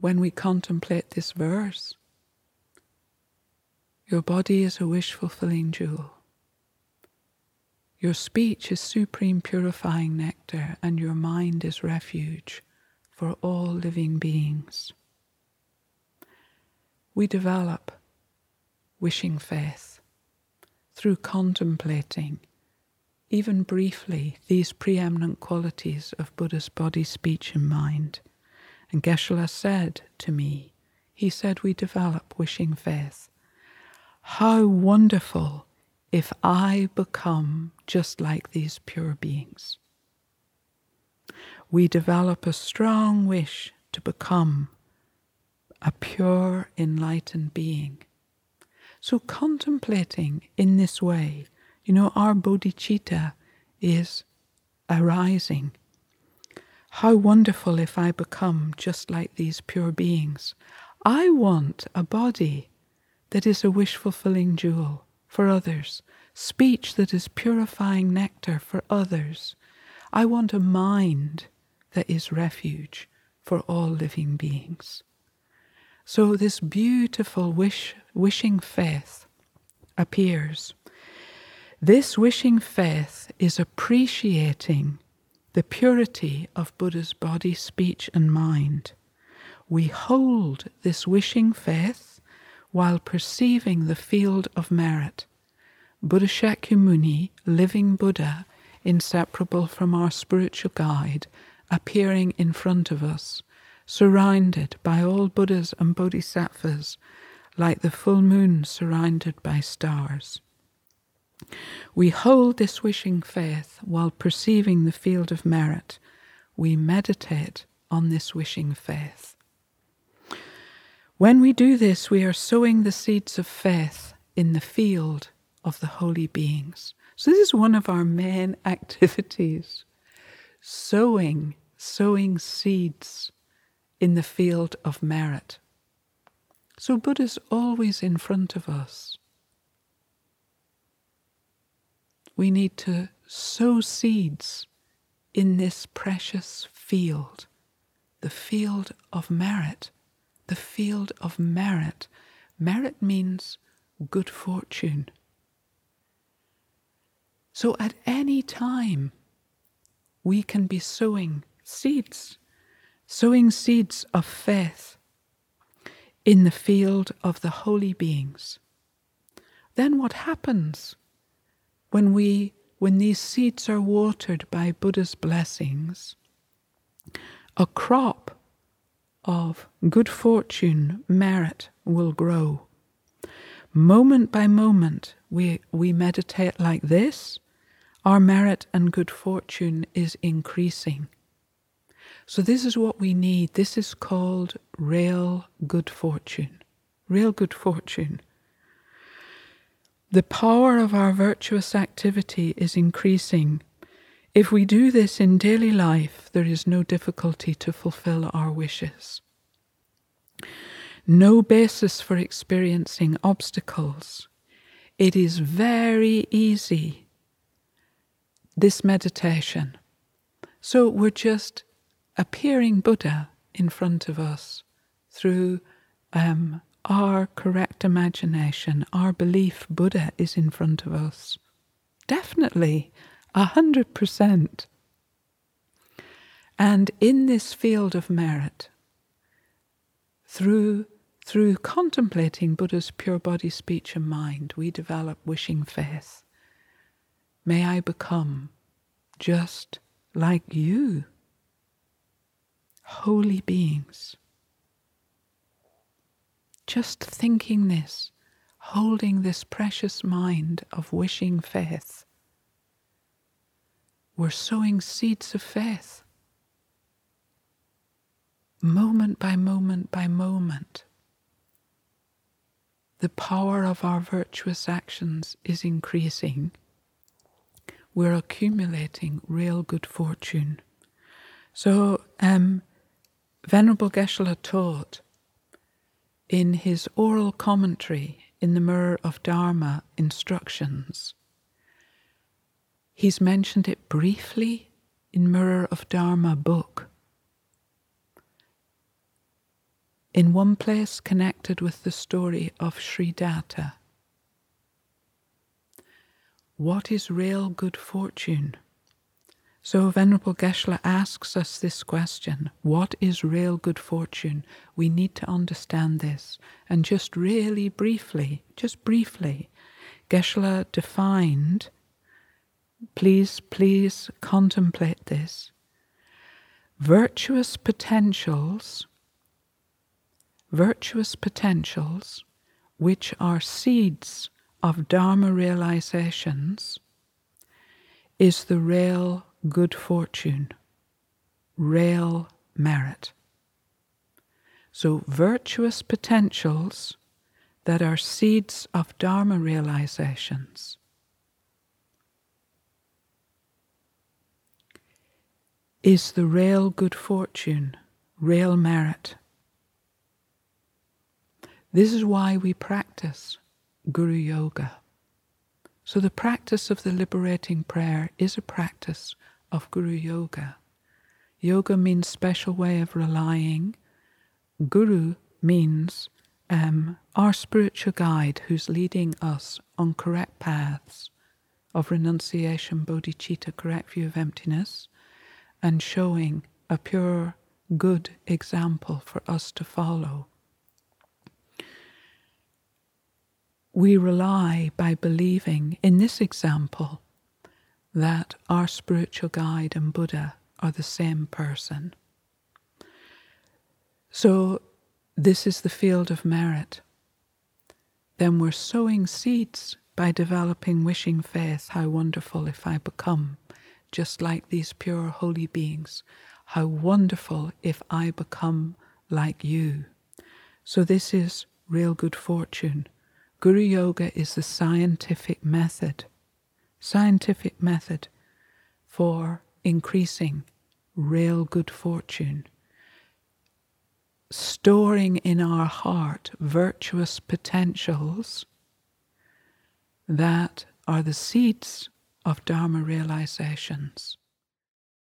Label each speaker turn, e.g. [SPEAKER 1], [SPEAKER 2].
[SPEAKER 1] when we contemplate this verse. Your body is a wish-fulfilling jewel. Your speech is supreme purifying nectar, and your mind is refuge for all living beings. We develop wishing faith through contemplating, even briefly, these preeminent qualities of Buddha's body, speech, and mind. And Geshe-la said to me, he said, we develop wishing faith. How wonderful if I become just like these pure beings. We develop a strong wish to become a pure, enlightened being. So contemplating in this way, our bodhicitta is arising. How wonderful if I become just like these pure beings. I want a body that is a wish-fulfilling jewel for others, speech that is purifying nectar for others. I want a mind that is refuge for all living beings. So this beautiful wishing faith appears. This wishing faith is appreciating the purity of Buddha's body, speech, and mind. We hold this wishing faith while perceiving the field of merit. Buddha Shakyamuni, living Buddha, inseparable from our spiritual guide, appearing in front of us, surrounded by all Buddhas and Bodhisattvas, like the full moon surrounded by stars. We hold this wishing faith while perceiving the field of merit. We meditate on this wishing faith. When we do this, we are sowing the seeds of faith in the field of the holy beings. So this is one of our main activities, sowing seeds in the field of merit. So Buddha's always in front of us. We need to sow seeds in this precious field, the field of merit. The field of merit. Merit means good fortune. So at any time, we can be sowing seeds of faith in the field of the holy beings. Then what happens when these seeds are watered by Buddha's blessings? A crop of good fortune, merit will grow. Moment by moment, we meditate like this, our merit and good fortune is increasing. So this is what we need. This is called real good fortune. Real good fortune. The power of our virtuous activity is increasing. If we do this in daily life, there is no difficulty to fulfill our wishes. No basis for experiencing obstacles. It is very easy, this meditation. So we're just appearing Buddha in front of us through our correct imagination, our belief Buddha is in front of us. Definitely, 100%. And in this field of merit, through contemplating Buddha's pure body, speech, and mind, we develop wishing faith. May I become just like you, holy beings. Just thinking this, holding this precious mind of wishing faith, we're sowing seeds of faith. Moment by moment by moment. The power of our virtuous actions is increasing. We're accumulating real good fortune. So, Venerable Geshe-la taught in his oral commentary in the Mirror of Dharma instructions. He's mentioned it briefly in Mirror of Dharma book. in one place connected with the story of Sri Datta. What is real good fortune? So Venerable Geshe-la asks us this question, what is real good fortune? We need to understand this. And just really briefly, Geshe-la defined, please contemplate this, virtuous potentials which are seeds of Dharma realizations is the real good fortune, real merit. So virtuous potentials that are seeds of Dharma realizations is the real good fortune, real merit. This is why we practice Guru Yoga. So the practice of the liberating prayer is a practice of Guru Yoga. Yoga means special way of relying. Guru means our spiritual guide who's leading us on correct paths of renunciation, bodhicitta, correct view of emptiness, and showing a pure, good example for us to follow. We rely by believing in this example that our spiritual guide and Buddha are the same person. So this is the field of merit. Then we're sowing seeds by developing wishing faith. How wonderful if I become just like these pure holy beings. How wonderful if I become like you. So this is real good fortune. Guru Yoga is the scientific method for increasing real good fortune, storing in our heart virtuous potentials that are the seeds of Dharma realizations.